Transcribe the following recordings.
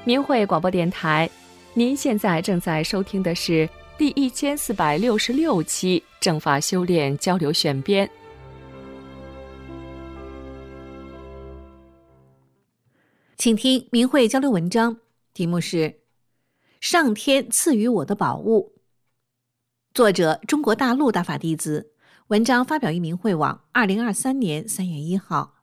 明慧广播电台，您现在正在收听的是第1466期正法修炼交流选编。 请听明慧交流文章，题目是上天赐予我的宝物，作者中国大陆大法弟子，文章发表于明慧网2023年3月1号。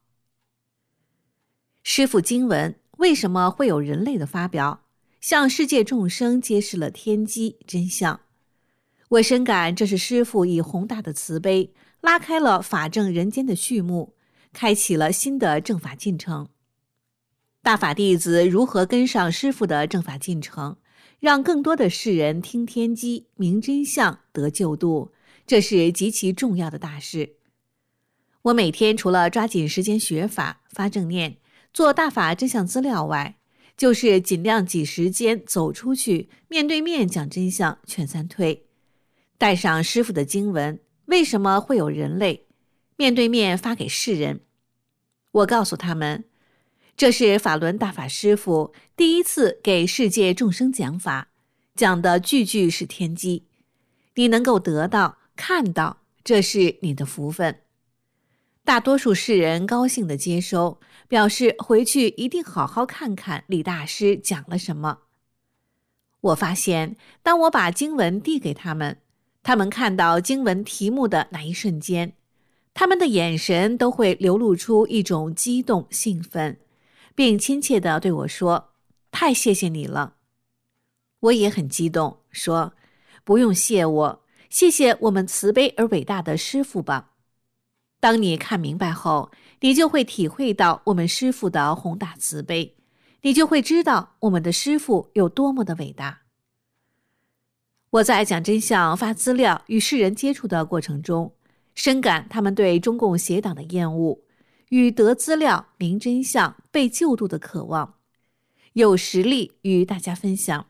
师父经文为什么会有人类的发表，向世界众生揭示了天机真相。我深感这是师父以宏大的慈悲拉开了法正人间的序幕，开启了新的正法进程。大法弟子如何跟上师父的正法进程，让更多的世人听天机明真相得救度，这是极其重要的大事。我每天除了抓紧时间学法发正念做大法真相资料外，就是尽量挤时间走出去，面对面讲真相劝三退，带上师父的经文为什么会有人类，面对面发给世人。我告诉他们，这是法轮大法师父第一次给世界众生讲法，讲的句句是天机，你能够得到看到，这是你的福分。大多数世人高兴地接收，表示回去一定好好看看李大师讲了什么。我发现，当我把经文递给他们，他们看到经文题目的那一瞬间，他们的眼神都会流露出一种激动兴奋，并亲切地对我说，太谢谢你了。我也很激动，说，不用谢我，谢谢我们慈悲而伟大的师父吧。当你看明白后，你就会体会到我们师父的宏大慈悲，你就会知道我们的师父有多么的伟大。我在讲真相发资料与世人接触的过程中，深感他们对中共邪党的厌恶与得资料明真相被救度的渴望，有实力与大家分享。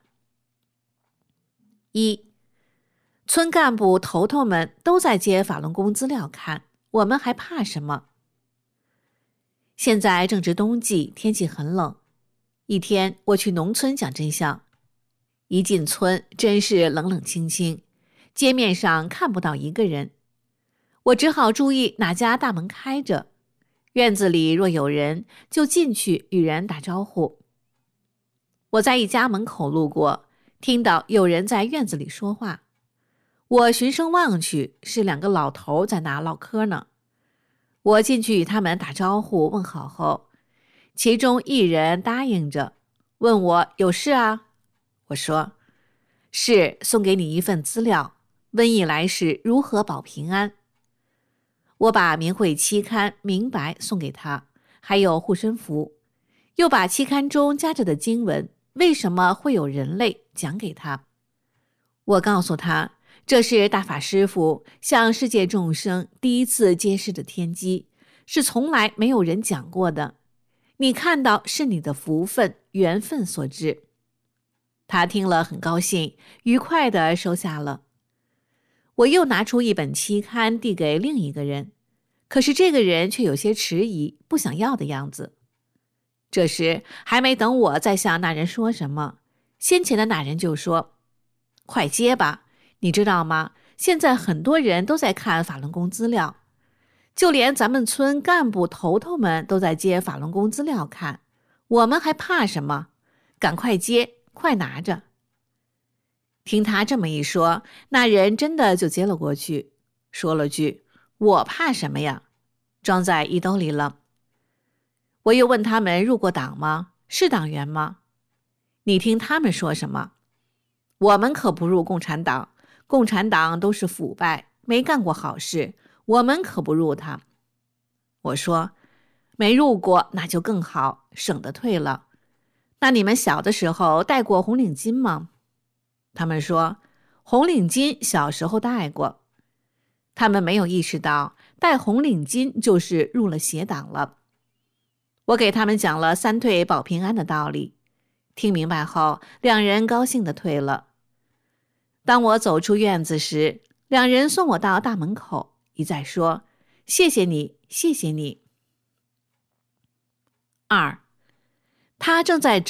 一，村干部头头们都在接法轮功资料看，我们还怕什么？现在正值冬季，天气很冷。一天我去农村讲真相，一进村真是冷冷清清，街面上看不到一个人。我只好注意哪家大门开着，院子里若有人就进去与人打招呼。我在一家门口路过，听到有人在院子里说话，我循声望去，是两个老头在那唠嗑呢。我进去与他们打招呼问好后，其中一人答应着，问我有事啊？我说，是送给你一份资料，瘟疫来时如何保平安。我把明慧期刊明白送给他，还有护身符，又把期刊中夹着的经文为什么会有人类讲给他。我告诉他，这是大法师父向世界众生第一次揭示的天机，是从来没有人讲过的，你看到是你的福分缘分所致。他听了很高兴，愉快地收下了。我又拿出一本期刊递给另一个人，可是这个人却有些迟疑，不想要的样子。这时还没等我再向那人说什么，先前的那人就说，快接吧，你知道吗？现在很多人都在看法轮功资料，就连咱们村干部头头们都在接法轮功资料看，我们还怕什么？赶快接，快拿着。听他这么一说，那人真的就接了过去，说了句，我怕什么呀？装在衣兜里了。我又问他们入过党吗？是党员吗？你听他们说什么？我们可不入共产党，共产党都是腐败，没干过好事，我们可不入他。我说，没入过那就更好，省得退了。那你们小的时候戴过红领巾吗？他们说，红领巾小时候戴过。他们没有意识到戴红领巾就是入了邪党了。我给他们讲了三退保平安的道理，听明白后，两人高兴地退了。当我走出院子时，两人送我到大门口，一再说，谢谢你，谢谢你。二，他正在找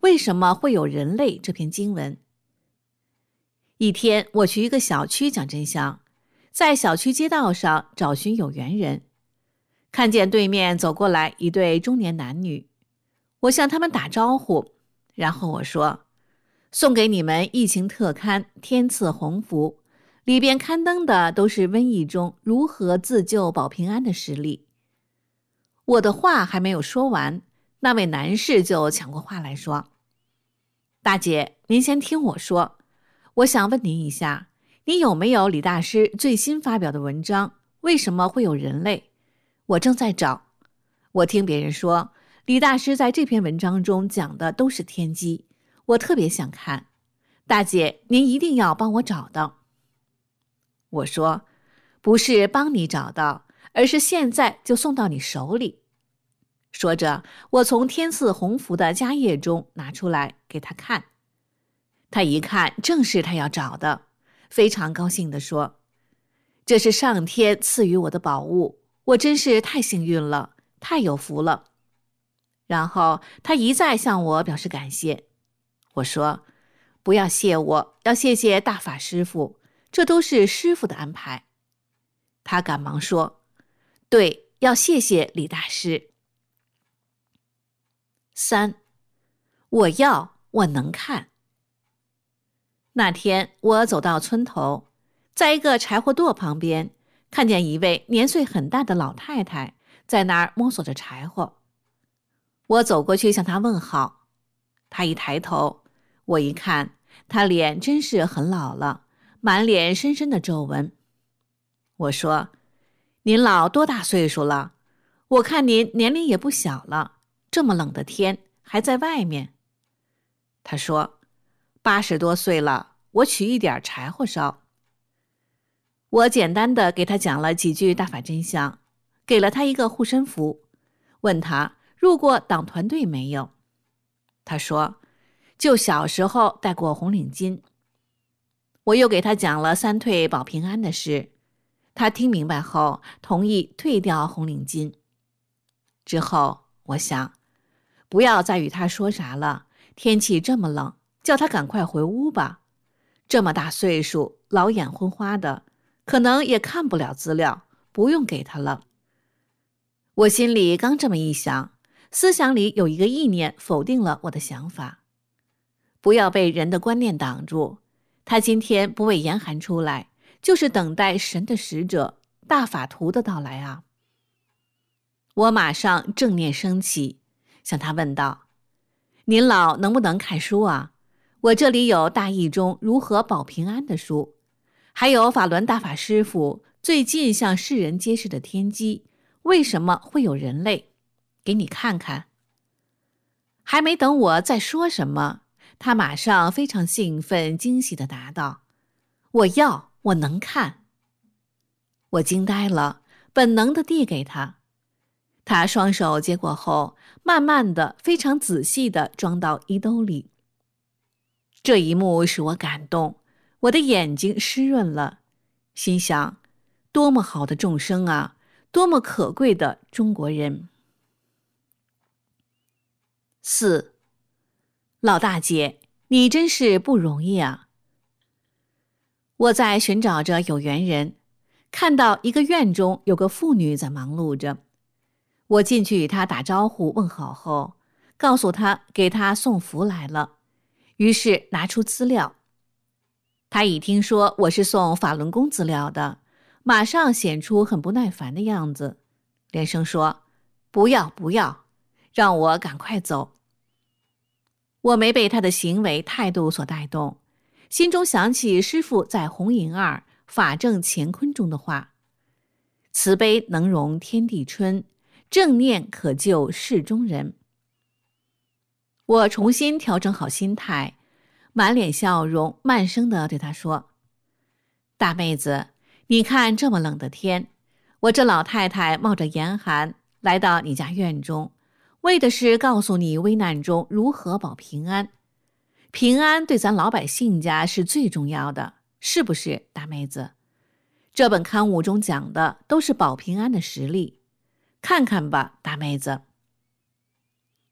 为什么会有人类这篇经文。一天，我去一个小区讲真相，在小区街道上找寻有缘人，看见对面走过来一对中年男女，我向他们打招呼，然后我说：送给你们疫情特刊《天赐鸿福》，里边刊登的都是瘟疫中如何自救保平安的实例。我的话还没有说完，那位男士就抢过话来说：大姐，您先听我说，我想问您一下，你有没有李大师最新发表的文章？为什么会有人类？我正在找。我听别人说，李大师在这篇文章中讲的都是天机，我特别想看。大姐，您一定要帮我找到。我说，不是帮你找到，而是现在就送到你手里。说着，我从天赐鸿福的家页中拿出来给他看。他一看，正是他要找的，非常高兴地说：这是上天赐予我的宝物，我真是太幸运了，太有福了。然后他一再向我表示感谢。我说：不要谢我，要谢谢大法师父，这都是师父的安排。他赶忙说：对，要谢谢李大师。3. 我能看。那天我走到村头，在一个柴火垛旁边，看见一位年岁很大的老太太在那儿摸索着柴火。我走过去向她问好，她一抬头，我一看，她脸真是很老了，满脸深深的皱纹。我说：您老多大岁数了？我看您年龄也不小了，这么冷的天还在外面。他说：80多岁了，我取一点柴火烧。我简单的给他讲了几句大法真相，给了他一个护身符，问他入过党团队没有。他说就小时候戴过红领巾。我又给他讲了3退保平安的事，他听明白后同意退掉红领巾。之后我想，不要再与他说啥了，天气这么冷，叫他赶快回屋吧。这么大岁数，老眼昏花的，可能也看不了资料，不用给他了。我心里刚这么一想，思想里有一个意念否定了我的想法。不要被人的观念挡住，他今天不为严寒出来，就是等待神的使者大法图的到来啊。我马上正念升起，向他问道：您老能不能看书啊？我这里有大义中如何保平安的书，还有法轮大法师父最近向世人揭示的天机，为什么会有人类，给你看看。还没等我再说什么，他马上非常兴奋惊喜地答道：我能看。我惊呆了，本能地递给他。他双手接过后，慢慢的、非常仔细地装到衣兜里。这一幕使我感动，我的眼睛湿润了，心想：多么好的众生啊，多么可贵的中国人。4. 老大姐，你真是不容易啊。我在寻找着有缘人，看到一个院中有个妇女在忙碌着。我进去与她打招呼问好后，告诉她给她送符来了，于是拿出资料。她一听说我是送法轮功资料的，马上显出很不耐烦的样子，连声说：不要，让我赶快走。我没被她的行为态度所带动，心中想起师父在红银二法正乾坤中的话：慈悲能容天地春，正念可救世中人。我重新调整好心态，满脸笑容，慢声地对她说：大妹子，你看这么冷的天，我这老太太冒着严寒来到你家院中，为的是告诉你危难中如何保平安。平安对咱老百姓家是最重要的，是不是，大妹子？这本刊物中讲的都是保平安的实例，看看吧，大妹子。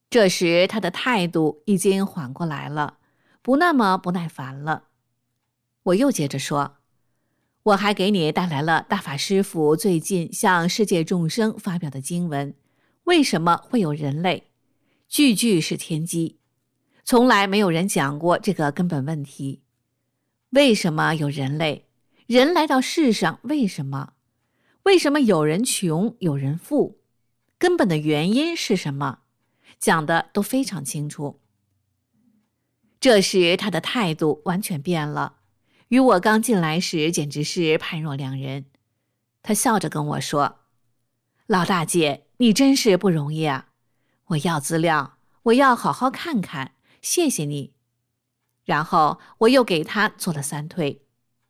这时他的态度已经缓过来了，不那么不耐烦了。我又接着说，我还给你带来了大法师父最近向世界众生发表的经文，为什么会有人类？句句是天机，从来没有人讲过这个根本问题。为什么有人类？人来到世上为什么？为什么有人穷，有人富？根本的原因是什么？讲的都非常清楚。这时他的态度完全变了，与我刚进来时简直是判若两人。他笑着跟我说，老大姐，你真是不容易啊，我要资料，我要好好看看，谢谢你。然后我又给他做了3推。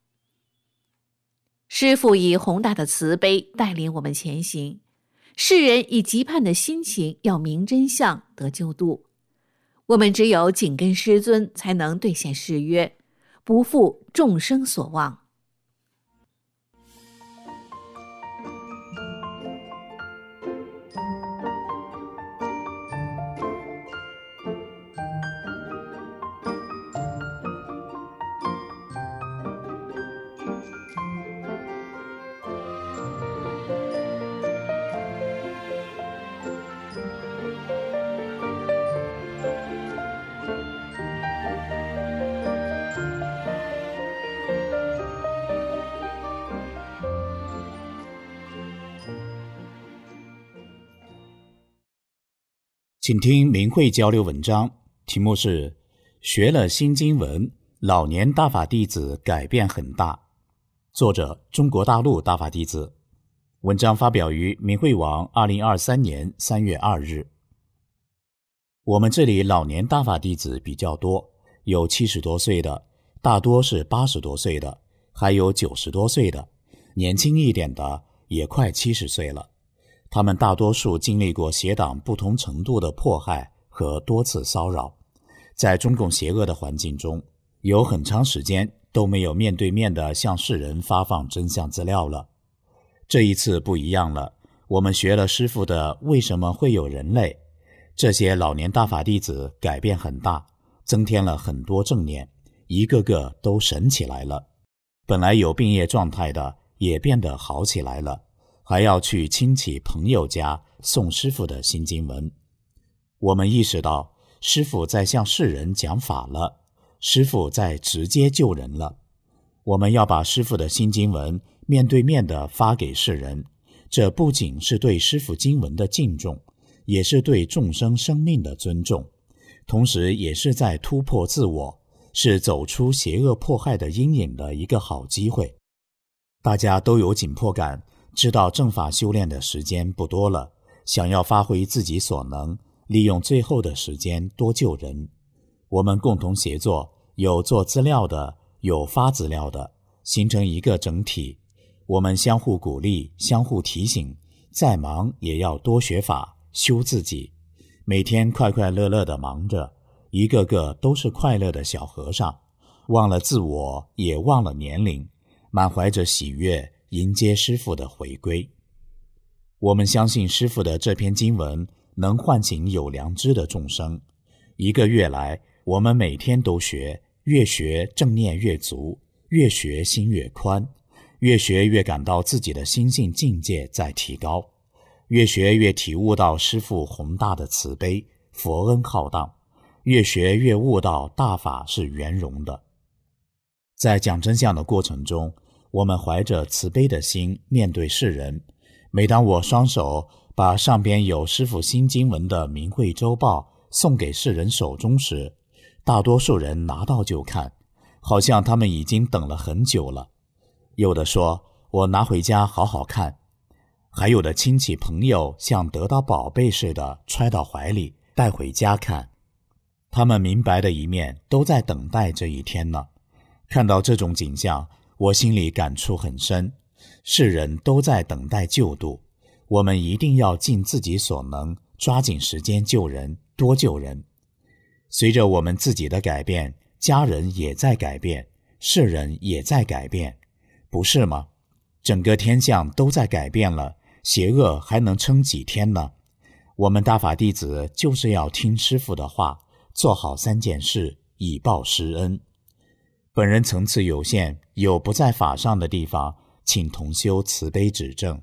师父以宏大的慈悲带领我们前行，世人以急盼的心情要明真相得救度。我们只有紧跟师尊，才能兑现誓约，不负众生所望。 请听明慧交流文章，题目是学了新经文，老年大法弟子改变很大，作者中国大陆大法弟子。文章发表于明慧网2023年3月2日。我们这里老年大法弟子比较多，有70多岁的，大多是80多岁的，还有90多岁的，年轻一点的也快70岁了。他们大多数经历过邪党不同程度的迫害和多次骚扰，在中共邪恶的环境中，有很长时间都没有面对面地向世人发放真相资料了。这一次不一样了，我们学了师父的为什么会有人类，这些老年大法弟子改变很大，增添了很多正念，一个个都神起来了。本来有病业状态的也变得好起来了，还要去亲戚朋友家送师父的新经文。我们意识到师父在向世人讲法了，师父在直接救人了。我们要把师父的新经文面对面地发给世人，这不仅是对师父经文的敬重，也是对众生生命的尊重，同时也是在突破自我，是走出邪恶迫害的阴影的一个好机会。大家都有紧迫感，知道正法修炼的时间不多了，想要发挥自己所能，利用最后的时间多救人。我们共同协作，有做资料的，有发资料的，形成一个整体。我们相互鼓励，相互提醒，再忙也要多学法，修自己。每天快快乐乐地忙着，一个个都是快乐的小和尚，忘了自我，也忘了年龄，满怀着喜悦迎接师父的回归。我们相信师父的这篇经文能唤醒有良知的众生。1个月来，我们每天都学，越学正念越足，越学心越宽，越学越感到自己的心性境界在提高，越学越体悟到师父宏大的慈悲，佛恩浩荡，越学越悟到大法是圆融的。在讲真相的过程中，我们怀着慈悲的心面对世人。每当我双手把上边有师父新经文的明慧周报送给世人手中时，大多数人拿到就看，好像他们已经等了很久了。有的说我拿回家好好看，还有的亲戚朋友像得到宝贝似的揣到怀里带回家看。他们明白的一面都在等待这一天呢。看到这种景象，我心里感触很深，世人都在等待救度，我们一定要尽自己所能，抓紧时间救人，多救人。随着我们自己的改变，家人也在改变，世人也在改变，不是吗？整个天象都在改变了，邪恶还能撑几天呢？ 我们大法弟子就是要听师父的话，做好3件事，以报师恩。本人层次有限，有不在法上的地方，请同修慈悲指正。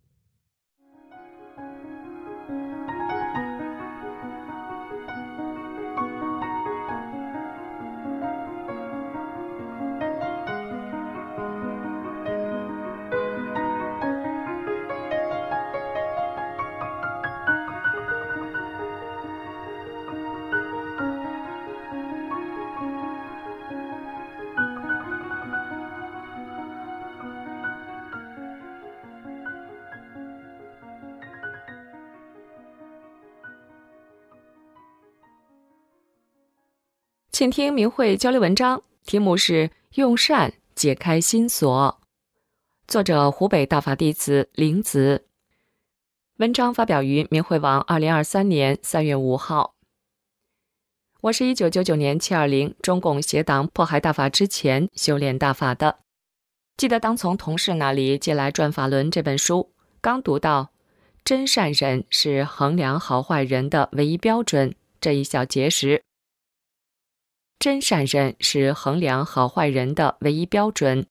请听明慧交流文章，题目是用善解开心锁，作者湖北大法弟子林子。文章发表于明慧网2023年3月5号。我是1999年720中共邪党迫害大法之前修炼大法的。记得当从同事那里借来《转法轮》这本书，刚读到真善忍是衡量好坏人的唯一标准这一小节时，真善忍是衡量好坏人的唯一标准。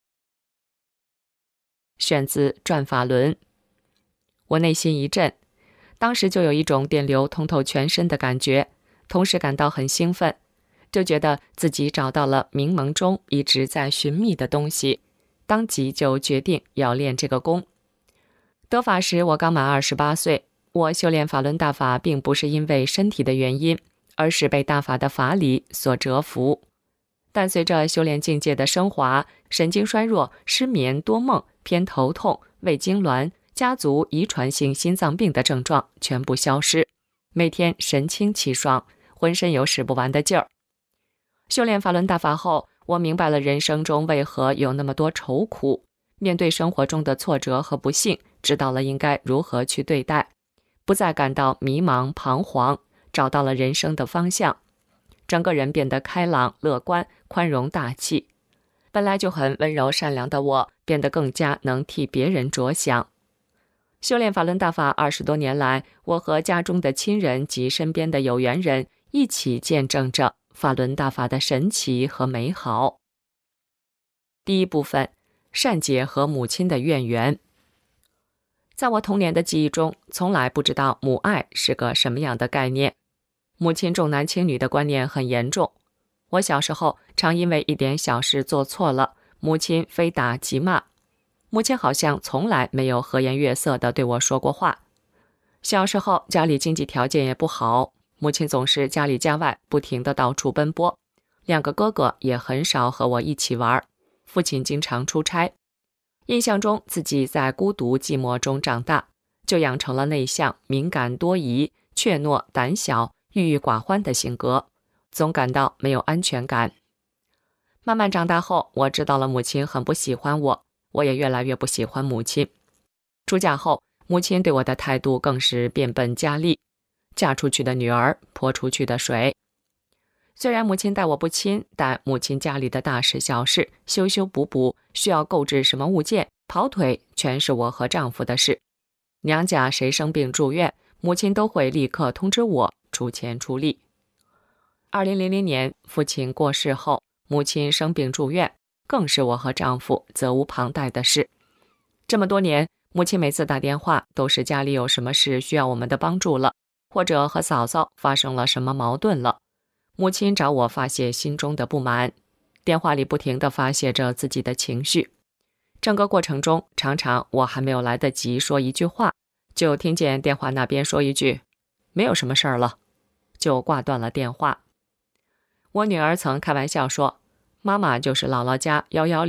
选自《转法轮》。我内心一震，当时就有一种电流通透全身的感觉，同时感到很兴奋，就觉得自己找到了冥冥中一直在寻觅的东西，当即就决定要练这个功。得法时我刚满28岁，我修炼法轮大法并不是因为身体的原因，而是被大法的法理所折服。但随着修炼境界的升华，神经衰弱、失眠、多梦、偏头痛、胃痉挛、家族遗传性心脏病的症状全部消失，每天神清气爽，浑身有使不完的劲儿。修炼法轮大法后，我明白了人生中为何有那么多愁苦，面对生活中的挫折和不幸，知道了应该如何去对待，不再感到迷茫彷徨，找到了人生的方向，整个人变得开朗、乐观、宽容大气。本来就很温柔善良的我，变得更加能替别人着想。修炼法轮大法20多年来，我和家中的亲人及身边的有缘人一起见证着法轮大法的神奇和美好。第一部分，善解和母亲的怨缘。在我童年的记忆中，从来不知道母爱是个什么样的概念。母亲重男轻女的观念很严重。我小时候常因为一点小事做错了，母亲非打即骂。母亲好像从来没有和颜悦色地对我说过话。小时候家里经济条件也不好，母亲总是家里家外不停地到处奔波，2个哥哥也很少和我一起玩，父亲经常出差。印象中自己在孤独寂寞中长大，就养成了内向、敏感多疑、怯懦胆小、郁郁寡欢的性格，总感到没有安全感。慢慢长大后，我知道了母亲很不喜欢我，我也越来越不喜欢母亲。出嫁后，母亲对我的态度更是变本加厉，嫁出去的女儿泼出去的水。虽然母亲待我不亲，但母亲家里的大事小事，修修补补，需要购置什么物件，跑腿，全是我和丈夫的事。娘家谁生病住院，母亲都会立刻通知我，出钱出力。2000年，父亲过世后，母亲生病住院，更是我和丈夫责无旁贷的事。这么多年，母亲每次打电话都是家里有什么事需要我们的帮助了，或者和嫂嫂发生了什么矛盾了。母亲找我发泄心中的不满，电话里不停地发泄着自己的情绪。整个过程中，常常我还没有来得及说一句话，就听见电话那边说一句“没有什么事儿了”，就挂断了电话。我女儿曾开玩笑说，妈妈就是姥姥家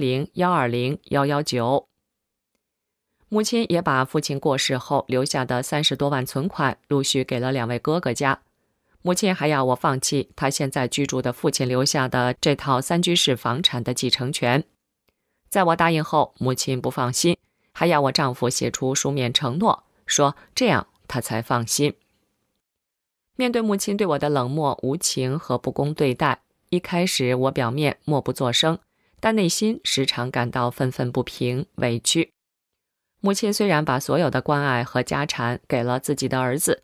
110、120、119。母亲也把父亲过世后留下的30多万存款陆续给了2位哥哥家。母亲还要我放弃她现在居住的父亲留下的这套3居室房产的继承权。在我答应后，母亲不放心，还要我丈夫写出书面承诺，说这样她才放心。面对母亲对我的冷漠无情和不公对待，一开始我表面默不作声，但内心时常感到愤愤不平、委屈。母亲虽然把所有的关爱和家产给了自己的儿子，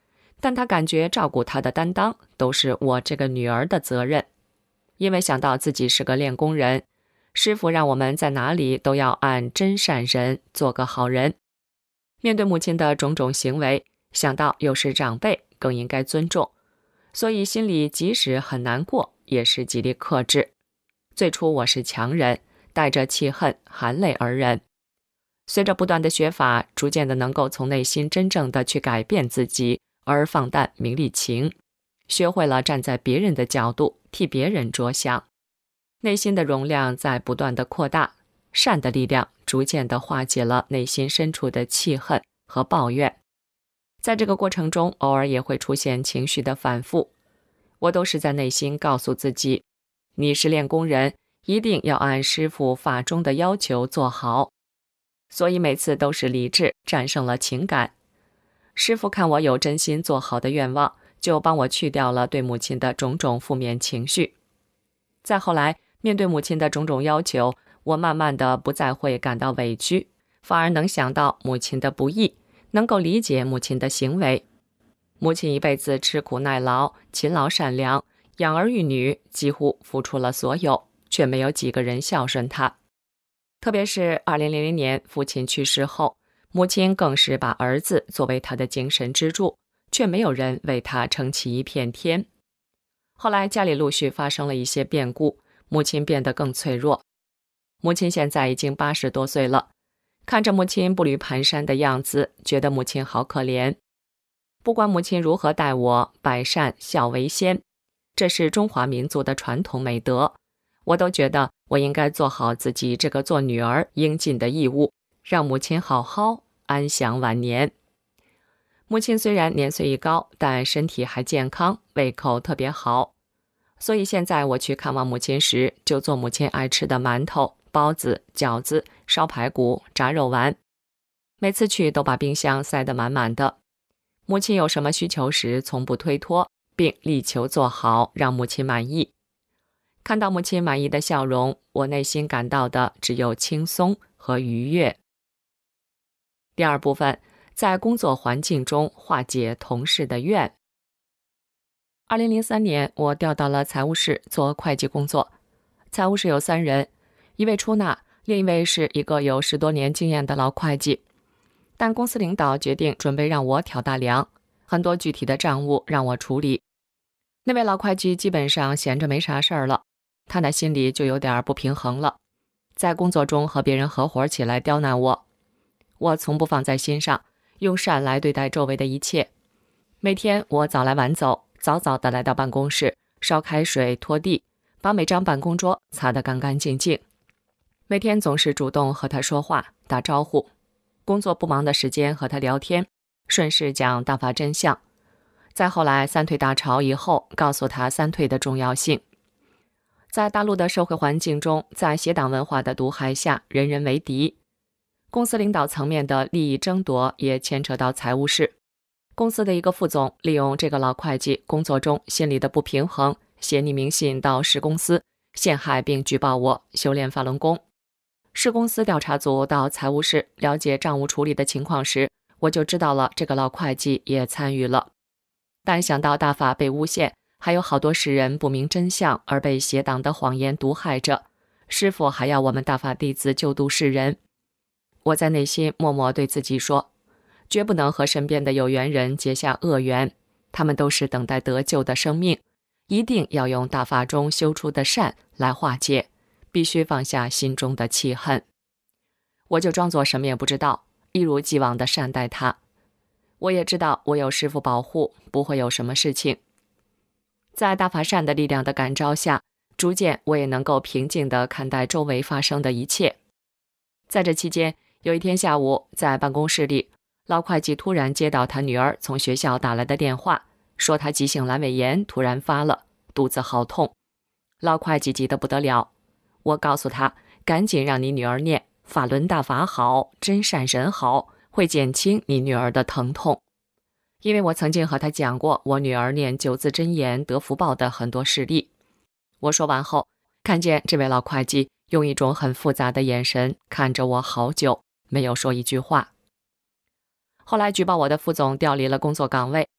但他感觉照顾他的担当都是我这个女儿的责任。因为想到自己是个练功人，师傅让我们在哪里都要按真善人，做个好人。面对母亲的种种行为，想到又是长辈，更应该尊重，所以心里即使很难过，也是极力克制。最初我是强忍，带着气恨，含泪而忍。随着不断的学法，逐渐的能够从内心真正的去改变自己，而放淡名利情，学会了站在别人的角度，替别人着想。内心的容量在不断的扩大，善的力量逐渐的化解了内心深处的气恨和抱怨。在这个过程中，偶尔也会出现情绪的反复，我都是在内心告诉自己，你是练功人，一定要按师傅法中的要求做好。所以每次都是理智战胜了情感。师傅看我有真心做好的愿望，就帮我去掉了对母亲的种种负面情绪。再后来，面对母亲的种种要求，我慢慢的不再会感到委屈，反而能想到母亲的不易，能够理解母亲的行为。母亲一辈子吃苦耐劳，勤劳善良，养儿育女，几乎付出了所有，却没有几个人孝顺她。特别是2000年父亲去世后，母亲更是把儿子作为她的精神支柱，却没有人为她撑起一片天。后来家里陆续发生了一些变故，母亲变得更脆弱。母亲现在已经80多岁了，看着母亲步履蹒跚的样子，觉得母亲好可怜。不管母亲如何待我，百善孝为先，这是中华民族的传统美德，我都觉得我应该做好自己这个做女儿应尽的义务，让母亲好好安享晚年。母亲虽然年岁已高，但身体还健康，胃口特别好。所以现在我去看望母亲时，就做母亲爱吃的馒头、包子、饺子、烧排骨、炸肉丸。每次去都把冰箱塞得满满的。母亲有什么需求时，从不推脱，并力求做好，让母亲满意。看到母亲满意的笑容，我内心感到的只有轻松和愉悦。第二部分，在工作环境中化解同事的怨。2003年，我调到了财务室做会计工作。财务室有3人，一位出纳，另一位是一个有10多年经验的老会计。但公司领导决定准备让我挑大梁，很多具体的账务让我处理。那位老会计基本上闲着没啥事儿了，他那心里就有点不平衡了，在工作中和别人合伙起来刁难我。我从不放在心上，用善来对待周围的一切。每天我早来晚走，早早的来到办公室，烧开水拖地，把每张办公桌擦得干干净净。每天总是主动和他说话打招呼，工作不忙的时间和他聊天，顺势讲大法真相。再后来三退大潮以后，告诉他三退的重要性。在大陆的社会环境中，在邪党文化的毒害下，人人为敌。公司领导层面的利益争夺也牵扯到财务室。公司的一个副总利用这个老会计工作中心里的不平衡，写匿名信到市公司，陷害并举报我修炼法轮功。市公司调查组到财务室了解账务处理的情况时，我就知道了这个老会计也参与了。但想到大法被诬陷，还有好多世人不明真相而被邪党的谎言毒害着，师父还要我们大法弟子救度世人。我在内心默默对自己说，绝不能和身边的有缘人结下恶缘，他们都是等待得救的生命，一定要用大法中修出的善来化解，必须放下心中的气恨。我就装作什么也不知道，一如既往地善待他。我也知道我有师父保护，不会有什么事情。在大法善的力量的感召下，逐渐我也能够平静地看待周围发生的一切。在这期间，有一天下午，在办公室里，老会计突然接到他女儿从学校打来的电话，说他急性阑尾炎突然发了，肚子好痛。老会计急得不得了，我告诉他，赶紧让你女儿念法轮大法好，真善人好，会减轻你女儿的疼痛。因为我曾经和他讲过我女儿念9字真言得福报的很多事例。我说完后，看见这位老会计用一种很复杂的眼神看着我好久，没有说一句话。后来举报我的副总调离了工作岗位，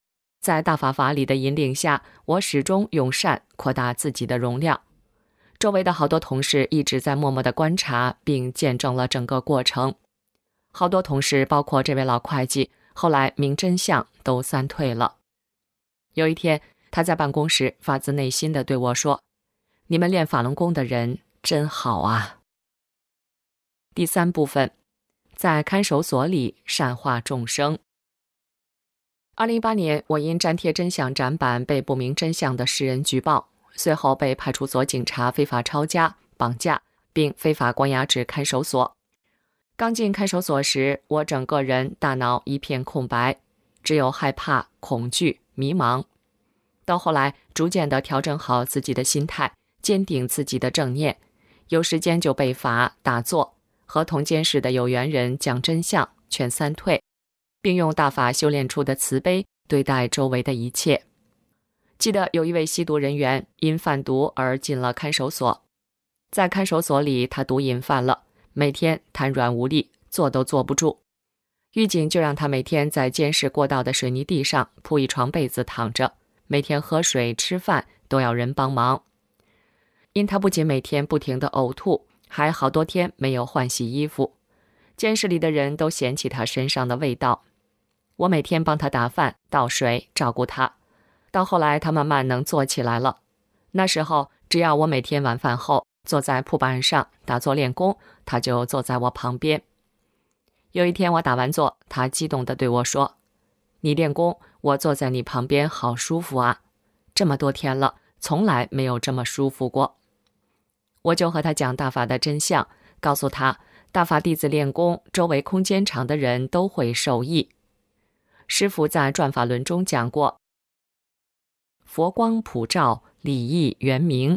在大法法理的引领下，我始终用善扩大自己的容量。周围的好多同事一直在默默地观察并见证了整个过程。好多同事，包括这位老会计，后来明真相都三退了。有一天，他在办公室发自内心地对我说：“你们练法轮功的人真好啊。”第3部分，在看守所里善化众生。2018年，我因粘贴真相展板被不明真相的世人举报，随后被派出所警察非法抄家、绑架，并非法关押至看守所。刚进看守所时，我整个人大脑一片空白，只有害怕、恐惧、迷茫。到后来，逐渐地调整好自己的心态，坚定自己的正念，有时间就背法、打坐，和同监室的有缘人讲真相、劝三退，并用大法修炼出的慈悲对待周围的一切。记得有一位吸毒人员因贩毒而进了看守所，在看守所里，他毒瘾犯了，每天瘫软无力，坐都坐不住。狱警就让他每天在监室过道的水泥地上铺一床被子躺着，每天喝水吃饭都要人帮忙。因他不仅每天不停地呕吐，还好多天没有换洗衣服，监室里的人都嫌弃他身上的味道。我每天帮他打饭倒水照顾他，到后来他慢慢能坐起来了。那时候只要我每天晚饭后坐在铺板上打坐练功，他就坐在我旁边。有一天我打完坐，他激动地对我说：“你练功，我坐在你旁边好舒服啊，这么多天了，从来没有这么舒服过。”我就和他讲大法的真相，告诉他大法弟子练功，周围空间场的人都会受益。师父在转法轮中讲过，佛光普照，理义圆明。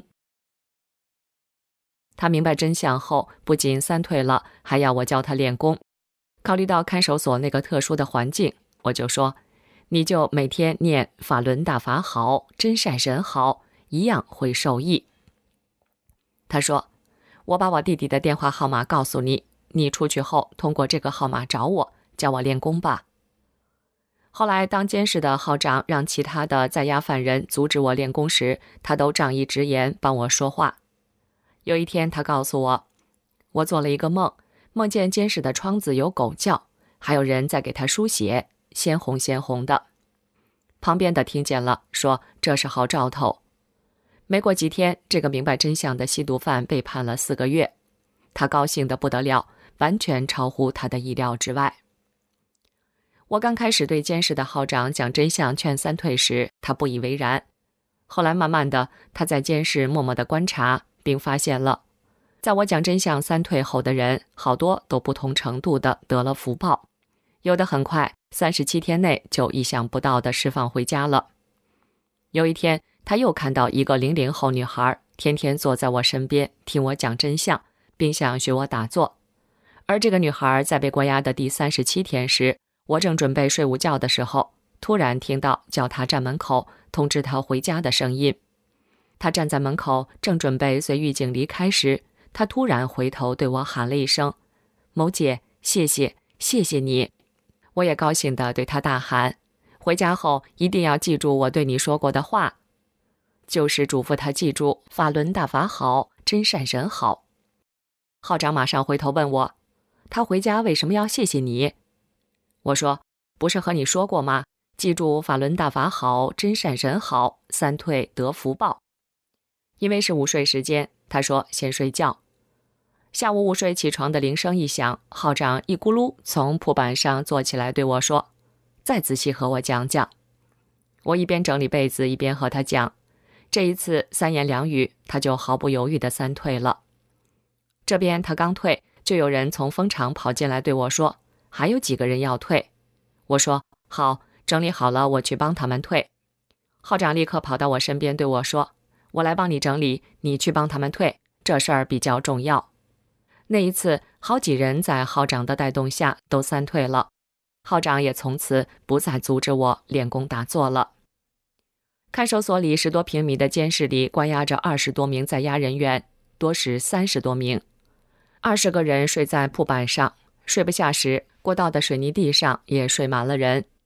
他明白真相后，不仅三退了，还要我教他练功。考虑到看守所那个特殊的环境，我就说，你就每天念法轮大法好，真善神好，一样会受益。他说，我把我弟弟的电话号码告诉你，你出去后通过这个号码找我，教我练功吧。后来当监室的号长让其他的在押犯人阻止我练功时，他都仗义直言帮我说话。有一天他告诉我，我做了一个梦，梦见监室的窗子有狗叫，还有人在给他书写，鲜红鲜红的。旁边的听见了，说这是好兆头。没过几天，这个明白真相的吸毒犯被判了4个月，他高兴得不得了，完全超乎他的意料之外。我刚开始对监室的号长讲真相劝三退时，他不以为然。后来慢慢的，他在监室默默地观察，并发现了，在我讲真相三退后的人，好多都不同程度的得了福报，有的很快37天内就意想不到的释放回家了。有一天，他又看到一个00后女孩，天天坐在我身边听我讲真相，并想学我打坐。而这个女孩在被关押的第37天时，我正准备睡午觉的时候，突然听到叫她站门口通知她回家的声音。她站在门口，正准备随狱警离开时，她突然回头对我喊了一声：“某姐，谢谢，谢谢你。”我也高兴地对她大喊：“回家后一定要记住我对你说过的话，就是嘱咐她记住法轮大法好，真善神好。”号长马上回头问我，他回家为什么要谢谢你？我说，不是和你说过吗？记住法轮大法好，真善神好，三退得福报。因为是午睡时间，他说先睡觉。下午午睡起床的铃声一响，号长一咕噜从铺板上坐起来对我说，再仔细和我讲讲。我一边整理被子一边和他讲，这一次3言2语，他就毫不犹豫地三退了。这边他刚退，就有人从风场跑进来对我说，还有几个人要退。我说，好，整理好了我去帮他们退。号长立刻跑到我身边对我说，我来帮你整理，你去帮他们退，这事儿比较重要。那一次，好几人在号长的带动下都三退了，号长也从此不再阻止我练功打坐了。看守所里10多平米的监室里关押着20多名在押人员，多时30多名。20个人睡在铺板上，睡不下时，过道的水泥地上也睡满了人。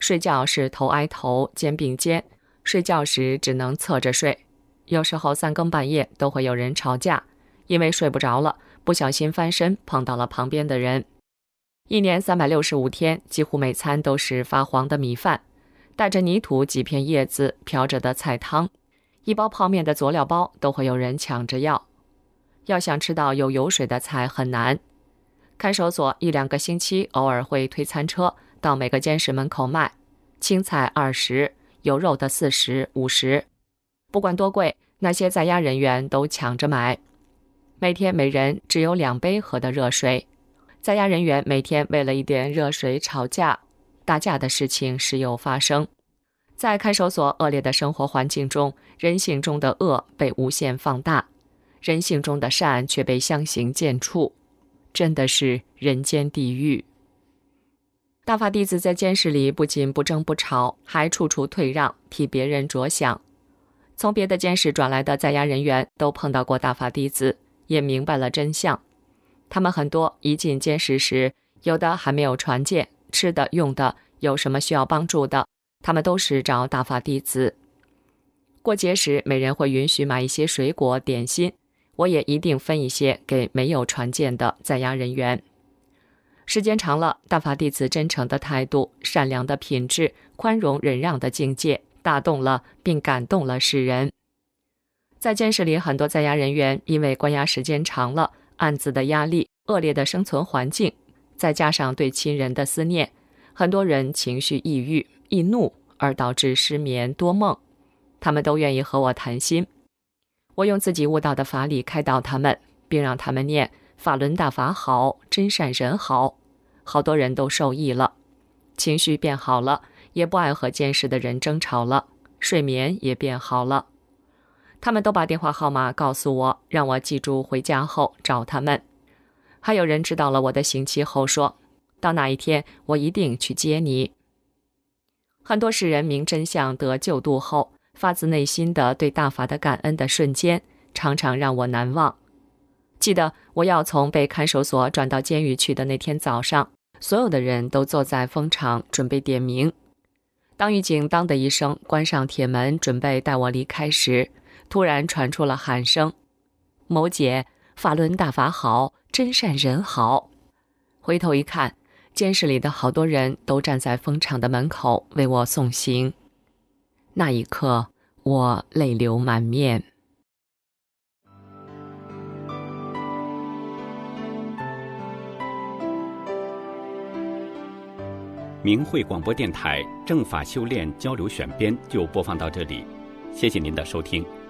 睡觉是头挨头，肩并肩，睡觉时只能侧着睡。有时候3更半夜都会有人吵架，因为睡不着了，不小心翻身碰到了旁边的人。一年365天，几乎每餐都是发黄的米饭，带着泥土几片叶子飘着的菜汤，一包泡面的佐料包都会有人抢着要。要想吃到有油水的菜很难。看守所1-2个星期偶尔会推餐车到每个监室门口卖，青菜20，有肉的40、50，不管多贵，那些在押人员都抢着买。每天每人只有2杯喝的热水。在押人员每天为了一点热水吵架、打架的事情时有发生。在看守所恶劣的生活环境中，人性中的恶被无限放大，人性中的善却被相形见绌，真的是人间地狱。大法弟子在监室里不仅不争不吵，还处处退让，替别人着想。从别的监室转来的在押人员都碰到过大法弟子，也明白了真相。他们很多一进监室时，有的还没有传戒，吃的用的有什么需要帮助的，他们都是找大法弟子。过节时每人会允许买一些水果点心，我也一定分一些给没有传戒的在押人员。时间长了，大法弟子真诚的态度、善良的品质、宽容忍让的境界打动了并感动了世人。在监室里，很多在押人员因为关押时间长了，案子的压力、恶劣的生存环境，再加上对亲人的思念，很多人情绪抑郁、易怒，而导致失眠多梦。他们都愿意和我谈心，我用自己悟道的法理开导他们，并让他们念法轮大法好，真善人好。好多人都受益了，情绪变好了，也不爱和监室的人争吵了，睡眠也变好了。他们都把电话号码告诉我，让我记住回家后找他们。还有人知道了我的刑期后说，到哪一天我一定去接你。很多世人明真相得救度后，发自内心的对大法的感恩的瞬间，常常让我难忘。记得我要从被看守所转到监狱去的那天早上，所有的人都坐在风场准备点名。当狱警当的一声关上铁门准备带我离开时，突然传出了喊声，某姐，法轮大法好，真善人好。回头一看，监室里的好多人都站在风场的门口为我送行。那一刻，我泪流满面。 明慧广播电台正法修炼交流选编就播放到这里，谢谢您的收听。